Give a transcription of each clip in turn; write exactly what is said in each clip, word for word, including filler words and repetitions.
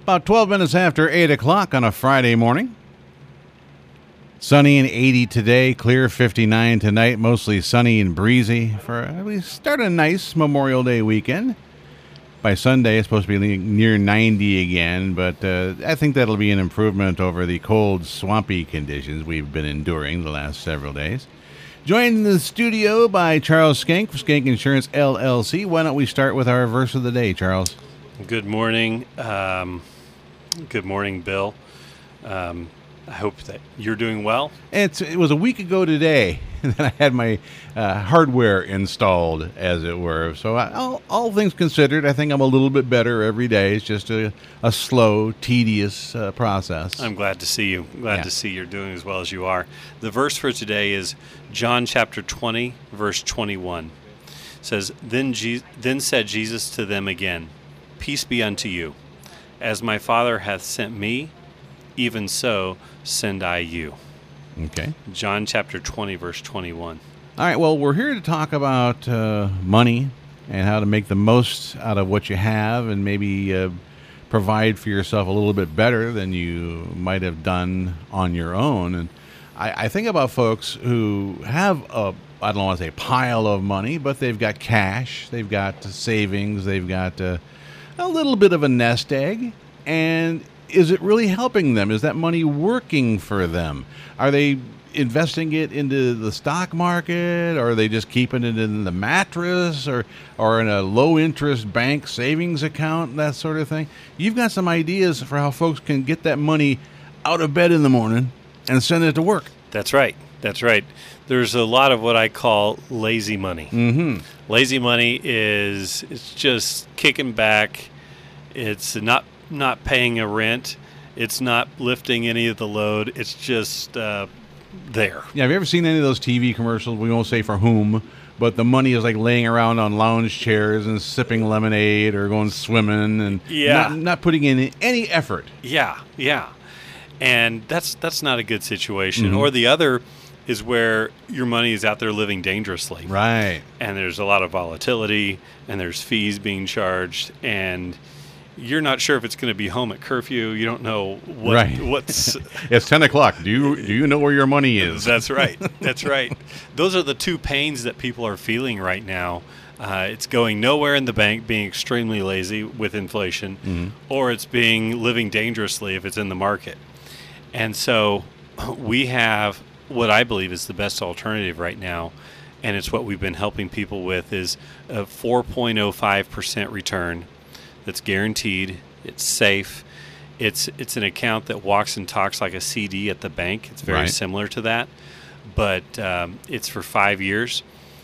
About twelve minutes after eight o'clock on a Friday morning. Sunny and eighty today, clear fifty-nine tonight, mostly sunny and breezy for uh, we start a nice Memorial Day weekend. By Sunday, it's supposed to be near ninety again, but uh, I think that'll be an improvement over the cold, swampy conditions we've been enduring the last several days. Joined in the studio by Charles Skank of Skank Insurance, L L C. Why don't we start with our verse of the day, Charles? Good morning. Um, good morning, Bill. Um, I hope that you're doing well. It's, it was a week ago today that I had my uh, hardware installed, as it were. So I, all, all things considered, I think I'm a little bit better every day. It's just a, a slow, tedious uh, process. I'm glad to see you. Glad Yeah. to see you're doing as well as you are. The verse for today is John chapter twenty, verse twenty-one. It says, then, Je- then said Jesus to them again, peace be unto you. As my Father hath sent me, even so send I you. Okay. John chapter twenty, verse twenty-one. All right, well, we're here to talk about uh, money and how to make the most out of what you have and maybe uh, provide for yourself a little bit better than you might have done on your own. And I, I think about folks who have a, I don't want to say pile of money, but they've got cash, they've got savings, they've got uh, a little bit of a nest egg. And is it really helping them? Is that money working for them? Are they investing it into the stock market, or are they just keeping it in the mattress, or or in a low-interest bank savings account, that sort of thing? You've got some ideas for how folks can get that money out of bed in the morning and send it to work. That's right. That's right. There's a lot of what I call lazy money. Mm-hmm. Lazy money is it's just kicking back. It's not not paying a rent. It's not lifting any of the load. It's just uh, there. Yeah, have you ever seen any of those T V commercials? We won't say for whom, but the money is like laying around on lounge chairs and sipping lemonade or going swimming and Yeah. not, not putting in any effort. Yeah, yeah. And that's that's not a good situation. Mhm. Or the other is where your money is out there living dangerously. Right. And there's a lot of volatility, and there's fees being charged, and you're not sure if it's going to be home at curfew. You don't know what Right. what's It's ten o'clock. Do you do you know where your money is? That's right. That's right. Those are the two pains that people are feeling right now. Uh, it's going nowhere in the bank, being extremely lazy with inflation, Mhm. or it's being living dangerously if it's in the market. And so we have what I believe is the best alternative right now, and it's what we've been helping people with, is a four point oh five percent return that's guaranteed. It's safe. It's it's an account that walks and talks like a C D at the bank. It's very Right. similar to that, but um, it's for five years,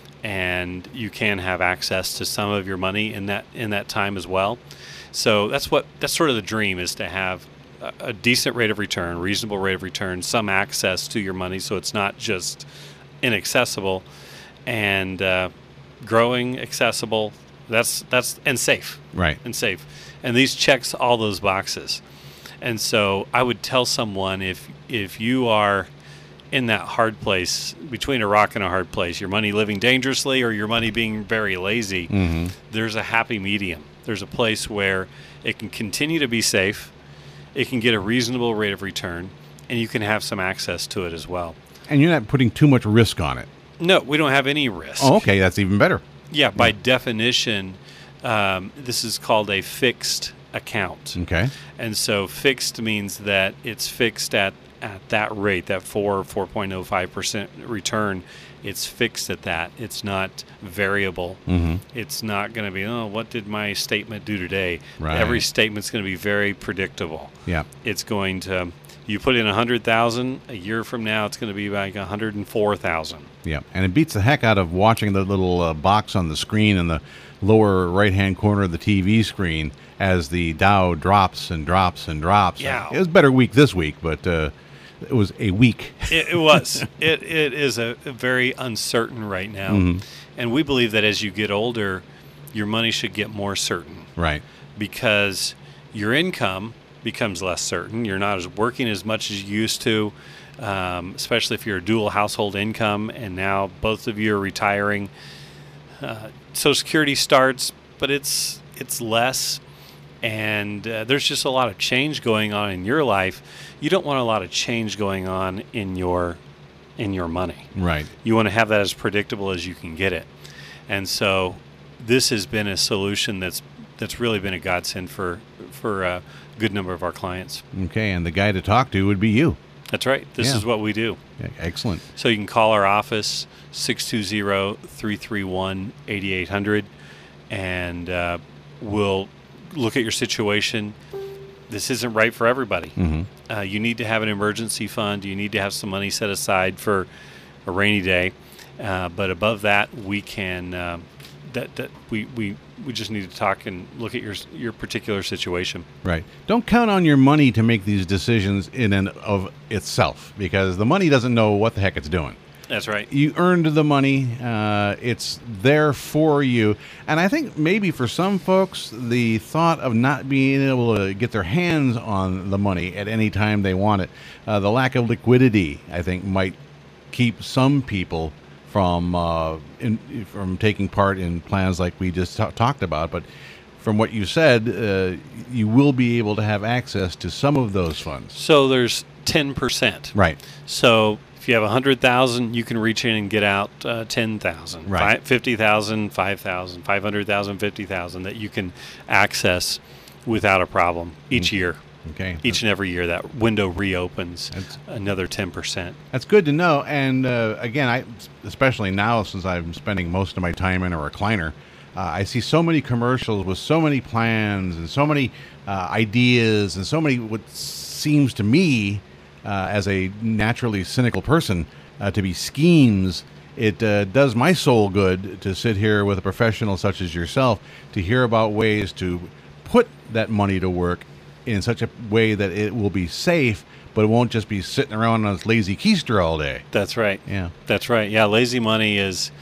and you can have access to some of your money in that in that time as well. So that's what that's sort of the dream, is to have a, a decent rate of return, reasonable rate of return, some access to your money, so it's not just inaccessible, and uh, growing, accessible. That's that's and safe. Right. And safe. And these checks all those boxes. And so I would tell someone, if if you are in that hard place, between a rock and a hard place, your money living dangerously or your money being very lazy, Mm-hmm. there's a happy medium. There's a place where it can continue to be safe, it can get a reasonable rate of return, and you can have some access to it as well. And you're not putting too much risk on it. No, we don't have any risk. Oh, okay. That's even better. Yeah, by definition, um, this is called a fixed account. Okay. And so fixed means that it's fixed at, at that rate, that four, four point oh five percent return. It's fixed at that. It's not variable. Mm-hmm. It's not going to be, oh, what did my statement do today? Right. Every statement's going to be very predictable. Yeah. It's going to, you put in one hundred thousand, a year from now it's going to be like one hundred four thousand. Yeah. And it beats the heck out of watching the little uh, box on the screen in the lower right-hand corner of the T V screen as the Dow drops and drops and drops. Yeah. It was a better week this week, but uh, it was a week. It, it was. It It is a, a very uncertain right now. Mhm. And we believe that as you get older, your money should get more certain, Right. because your income becomes less certain. You're not as working as much as you used to, um, especially if you're a dual household income, and now both of you are retiring. Uh, Social Security starts, but it's it's less. and uh, there's just a lot of change going on in your life. You don't want a lot of change going on in your in your money. Right. You want to have that as predictable as you can get it. And so this has been a solution that's that's really been a godsend for for a good number of our clients. Okay, and the guy to talk to would be you. That's right. This Yeah. is what we do. Yeah, excellent. So you can call our office, six two zero, three three one, eight eight zero zero, and uh, we'll look at your situation. This isn't right for everybody. Mm-hmm. Uh, you need to have an emergency fund. You need to have some money set aside for a rainy day. Uh, but above that, we can uh, that that we, we we just need to talk and look at your your particular situation. Right. Don't count on your money to make these decisions in and of itself, because the money doesn't know what the heck it's doing. That's right. You earned the money. Uh, it's there for you. And I think maybe for some folks, the thought of not being able to get their hands on the money at any time they want it, uh, the lack of liquidity, I think, might keep some people from uh, in, from taking part in plans like we just ta- talked about. But from what you said, uh, you will be able to have access to some of those funds. So there's ten percent. Right. So if you have one hundred thousand, you can reach in and get out uh, ten thousand, Right. fifty thousand, five thousand, five hundred thousand, fifty thousand that you can access without a problem each Mm. year. Okay. Each and every year that window reopens That's- another ten percent. That's good to know. And uh, again, I especially now since I'm spending most of my time in a recliner, uh, I see so many commercials with so many plans and so many uh, ideas and so many what seems to me uh, as a naturally cynical person uh, to be schemes. It uh, does my soul good to sit here with a professional such as yourself to hear about ways to put that money to work in such a way that it will be safe, but it won't just be sitting around on its lazy keister all day. That's right. Yeah. That's right. Yeah, lazy money is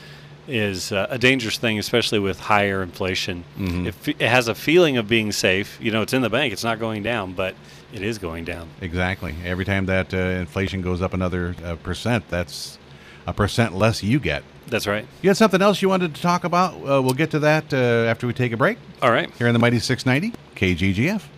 is uh, a dangerous thing, especially with higher inflation. Mhm. It, fe- it has a feeling of being safe. You know, it's in the bank. It's not going down, but it is going down. Exactly. Every time that uh, inflation goes up another uh, percent, that's a percent less you get. That's right. You had something else you wanted to talk about? Uh, we'll get to that uh, after we take a break All right. here in the Mighty six ninety K G G F.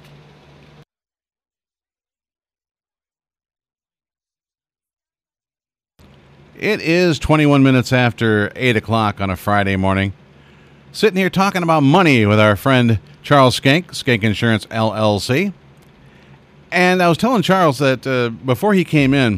It is twenty-one minutes after eight o'clock on a Friday morning. Sitting here talking about money with our friend Charles Skank, Skank Insurance L L C. And I was telling Charles that uh, before he came in,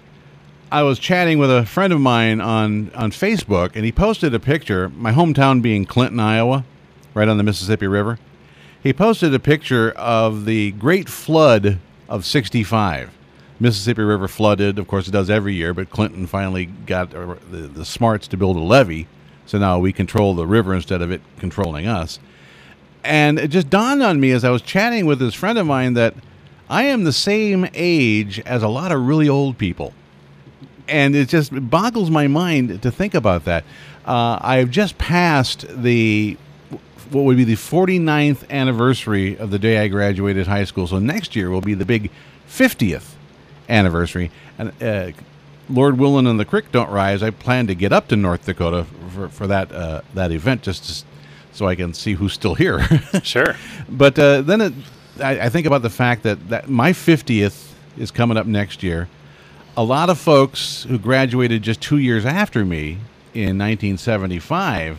I was chatting with a friend of mine on, on Facebook, and he posted a picture, my hometown being Clinton, Iowa, right on the Mississippi River. He posted a picture of the Great Flood of sixty-five. Mississippi River flooded. Of course, it does every year, but Clinton finally got uh, the, the smarts to build a levee, so now we control the river instead of it controlling us. And it just dawned on me as I was chatting with this friend of mine that I am the same age as a lot of really old people. And it just boggles my mind to think about that. Uh, I've just passed the what would be the forty-ninth anniversary of the day I graduated high school. So next year will be the big fiftieth anniversary. And uh, Lord willing and the creek don't rise, I plan to get up to North Dakota for, for that uh, that event just to, so I can see who's still here. Sure. But uh, then it, I, I think about the fact that, that my fiftieth is coming up next year. A lot of folks who graduated just two years after me in nineteen seventy-five,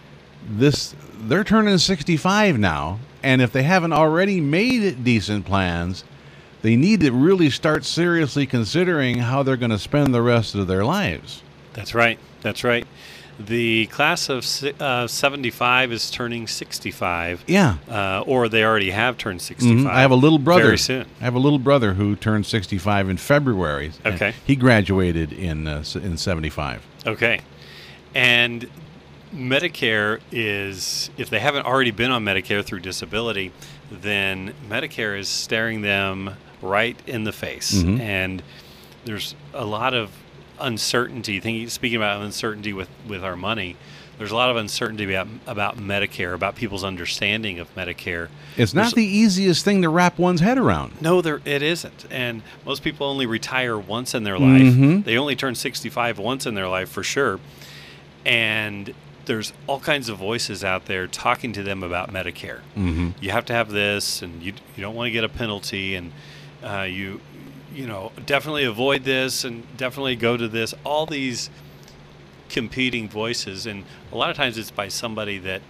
this they're turning sixty-five now, and if they haven't already made decent plans, they need to really start seriously considering how they're going to spend the rest of their lives. That's right. That's right. The class of si- uh, seventy-five is turning sixty-five. Yeah. Uh, or they already have turned sixty-five. Mhm. I have a little brother. Very soon. I have a little brother who turned sixty-five in February. and Okay. He graduated in uh, s- in seventy-five. Okay. And Medicare is, if they haven't already been on Medicare through disability, then Medicare is staring them right in the face. Mhm. And there's a lot of uncertainty. Thinking, speaking about uncertainty with, with our money, there's a lot of uncertainty about, about Medicare, about people's understanding of Medicare. It's not There's- the easiest thing to wrap one's head around. No, there it isn't. And most people only retire once in their life. Mhm. They only turn sixty-five once in their life for sure. And there's all kinds of voices out there talking to them about Medicare. Mm-hmm. You have to have this, and you you don't want to get a penalty, and uh, you you know definitely avoid this, and definitely go to this. All these competing voices, and a lot of times it's by somebody that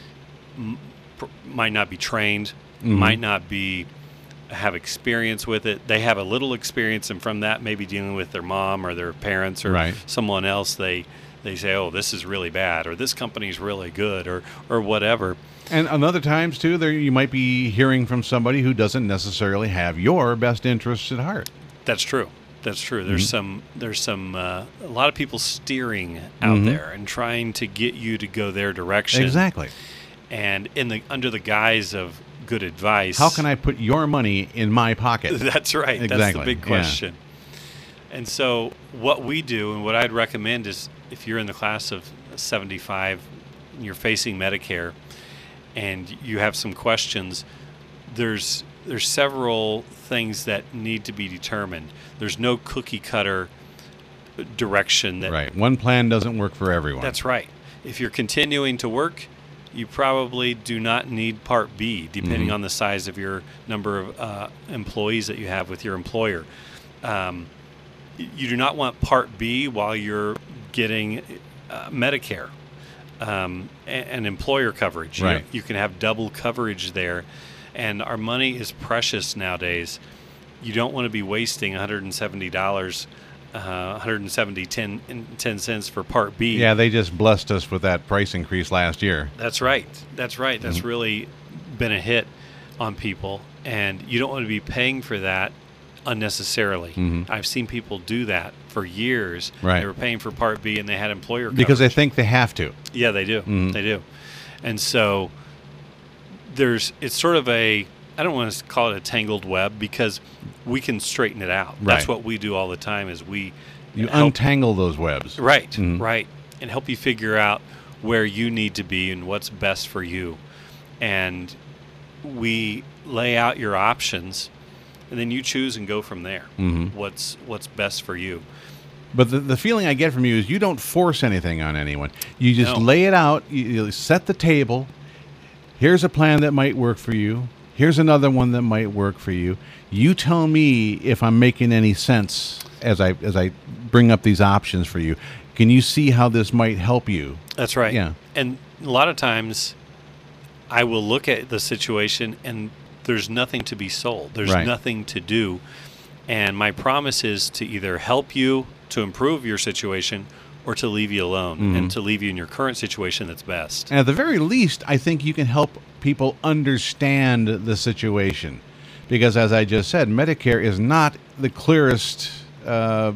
m- pr- might not be trained, Mm-hmm. might not be have experience with it. They have a little experience, and from that, maybe dealing with their mom or their parents or Right. someone else, they they say, "Oh, this is really bad," or "This company's really good," or or whatever. And on other times too, there you might be hearing from somebody who doesn't necessarily have your best interests at heart. That's true. That's true. There's Mhm. some there's some uh, a lot of people steering out Mhm. there and trying to get you to go their direction. Exactly. And in the under the guise of good advice. How can I put your money in my pocket? That's right. That's the Exactly, big yeah. question. And so what we do and what I'd recommend is if you're in the class of seventy-five, you're facing Medicare, and you have some questions, there's there's several things that need to be determined. There's no cookie cutter direction that Right. One plan doesn't work for everyone. That's right. If you're continuing to work, you probably do not need Part B, depending Mhm. on the size of your number of uh, employees that you have with your employer. Um, y- you do not want Part B while you're getting uh, Medicare um, and, and employer coverage. You- Right. You, can have double coverage there. And our money is precious nowadays. You don't want to be wasting one hundred seventy dollars Uh, one hundred seventy ten ten cents for Part B. Yeah, they just blessed us with that price increase last year. That's right. That's right. That's Mhm. really been a hit on people, and you don't want to be paying for that unnecessarily. Mhm. I've seen people do that for years. Right. They were paying for Part B, and they had employer Because they coverage. think they have to. Yeah, they do. Mhm. They do. And so there's it's sort of a I don't want to call it a tangled web because we can straighten it out. That's Right. what we do all the time is we You help untangle those webs. Right, Mhm. right. And help you figure out where you need to be and what's best for you. And we lay out your options and then you choose and go from there. Mhm. What's what's best for you. But the, the feeling I get from you is you don't force anything on anyone. You just No. lay it out. You, you set the table. Here's a plan that might work for you. Here's another one that might work for you. You tell me if I'm making any sense as I as I bring up these options for you. Can you see how this might help you? That's right. Yeah. And a lot of times I will look at the situation and there's nothing to be sold. There's Right. nothing to do. And my promise is to either help you to improve your situation or to leave you alone Mhm. and to leave you in your current situation that's best. And at the very least, I think you can help people understand the situation. Because as I just said, Medicare is not the clearest. Uh,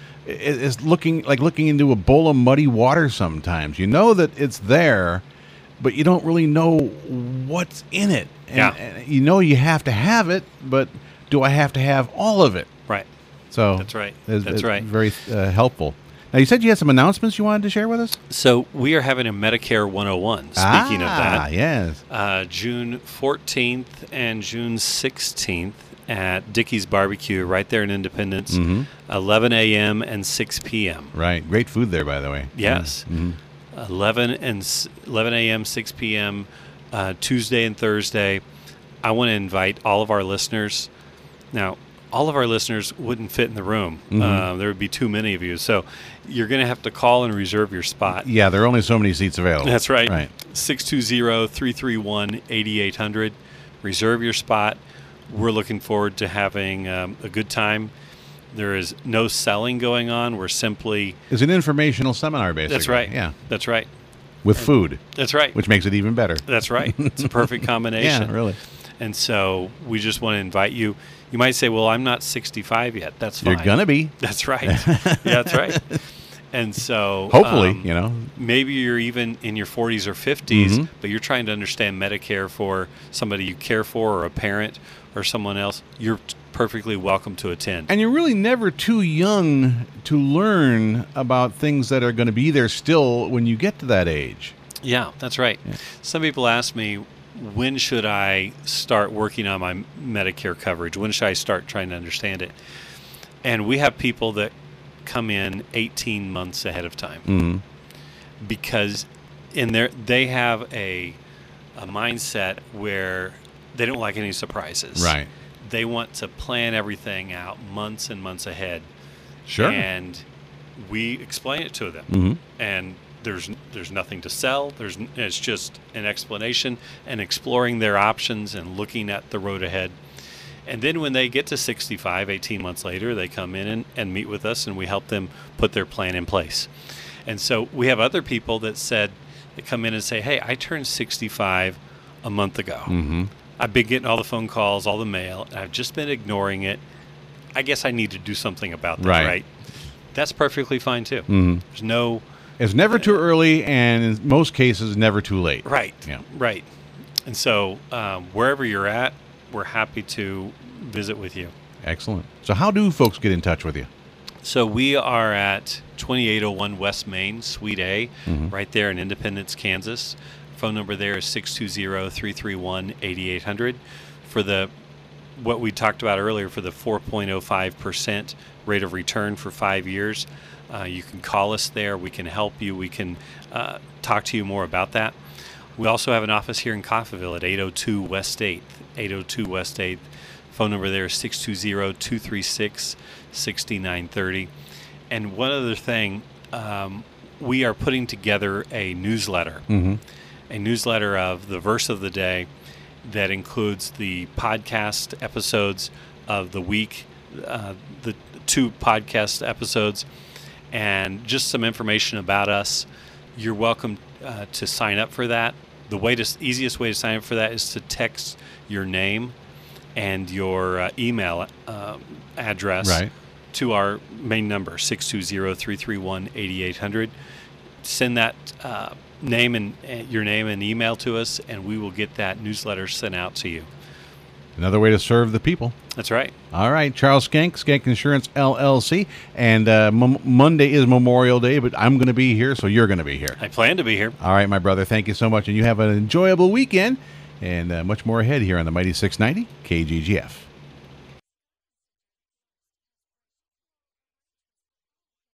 it- it's looking like looking into a bowl of muddy water sometimes. You know that it's there, but you don't really know what's in it. And, Yeah. and you know you have to have it, but do I have to have all of it? Right. So That's right. It's, That's it's right. very uh, helpful. Now, you said you had some announcements you wanted to share with us? So we are having a Medicare one oh one. Speaking ah, of that, yes. uh, June fourteenth and June sixteenth at Dickey's Barbecue right there in Independence, Mhm. eleven a.m. and six p.m. Right. Great food there, by the way. Yes. Mhm. eleven and s- eleven a.m., six p.m. Uh, Tuesday and Thursday. I want to invite all of our listeners. Now, all of our listeners wouldn't fit in the room. Mhm. Uh, there would be too many of you. So you're going to have to call and reserve your spot. Yeah, there are only so many seats available. That's right. Right. six two zero, three three one, eight eight zero zero. Reserve your spot. We're looking forward to having um, a good time. There is no selling going on. We're simply. It's an informational seminar, basically. That's right. Yeah. That's right. With food, That's right. which makes it even better. That's right. It's a perfect combination. Yeah, really. And so we just want to invite you. You might say, well, I'm not sixty-five yet. That's fine. You're going to be. That's right. Yeah, that's right. And so Hopefully, um, you know. maybe you're even in your forties or fifties, Mhm. but you're trying to understand Medicare for somebody you care for or a parent or someone else. You're t- perfectly welcome to attend. And you're really never too young to learn about things that are going to be there still when you get to that age. Yeah, that's right. Yeah. Some people ask me, when should I start working on my Medicare coverage? When should I start trying to understand it? And we have people that come in eighteen months ahead of time Mm-hmm. because in there, they have a a mindset where they don't like any surprises. Right. They want to plan everything out months and months ahead. Sure. And we explain it to them. Mm-hmm. And there's there's nothing to sell. There's it's just an explanation and exploring their options and looking at the road ahead. And then when they get to sixty-five, eighteen months later, they come in and, and meet with us, and we help them put their plan in place. And so we have other people that said, that come in and say, hey, I turned sixty-five a month ago. Mm-hmm. I've been getting all the phone calls, all the mail, and I've just been ignoring it. I guess I need to do something about this, Right. right? That's perfectly fine, too. Mm-hmm. There's no... It's never too early, and in most cases, never too late. Right, Yeah. right. And so um, wherever you're at, we're happy to visit with you. Excellent. So how do folks get in touch with you? So we are at twenty-eight oh one West Main, Suite A, Mhm. right there in Independence, Kansas. Phone number there is six two zero, three three one, eight eight zero zero. For the what we talked about earlier, for the four point oh five percent rate of return for five years, uh, you can call us there. We can help you. We can uh, talk to you more about that. We also have an office here in Coffeyville at eight oh two West eighth, eight oh two West eighth. Phone number there is six two zero, two three six, six nine three zero. And one other thing, um, we are putting together a newsletter, Mm-hmm. a newsletter of the verse of the day that includes the podcast episodes of the week, uh, the two podcast episodes, and just some information about us. You're welcome uh, to sign up for that. The way to easiest way to sign up for that is to text your name and your uh, email uh, address Right. to our main number, six two zero, three three one, eight eight zero zero. Send that uh, name and uh, your name and email to us, and we will get that newsletter sent out to you. Another way to serve the people. That's right. All right, Charles Skank, Skank Insurance L L C. And uh, M- Monday is Memorial Day, but I'm going to be here, so you're going to be here. I plan to be here. All right, my brother, thank you so much. And you have an enjoyable weekend and uh, much more ahead here on the Mighty six ninety K G G F.